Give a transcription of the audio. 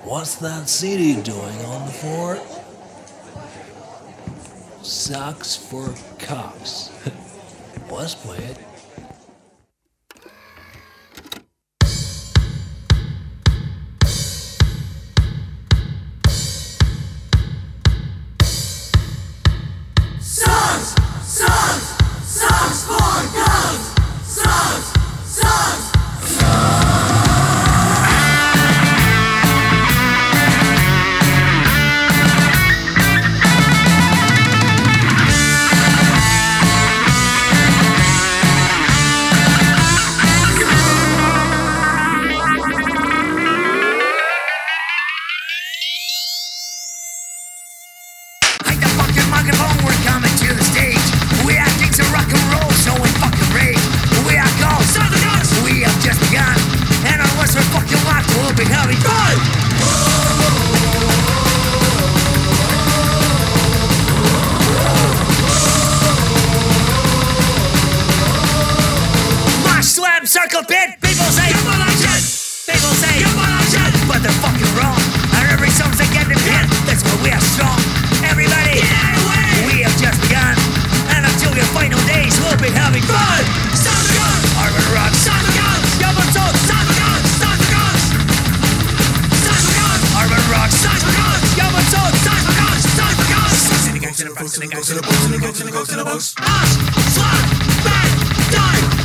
What's that CD doing on the floor? Socks for cocks. Let's play it. Songs for girls! Songs! Like the fucking microphone, we're coming to the stage. We have things of rock and roll, showing fucking rage. We are called Southern Guns. We have just begun, and unless we're fucking locked, we'll be having fun. Mosh, slam, circle pit. People say you're bullshit. People say you're bullshit, but they're fucking wrong. And every song's they get them hit. That's why we are strong. Everybody, we have just begun, and until your final days, we'll be having fun. Southern Guns, Urban Rock, Southern Guns, Yabba Soul, Southern Guns, Southern Guns, Southern Guns, Urban Rock, Southern Guns, Yabba Soul, Southern Guns, Southern Guns. Sing the guns to the books, and the guns to the books, and the guns to the books, and the books. Us, slap, bang, die.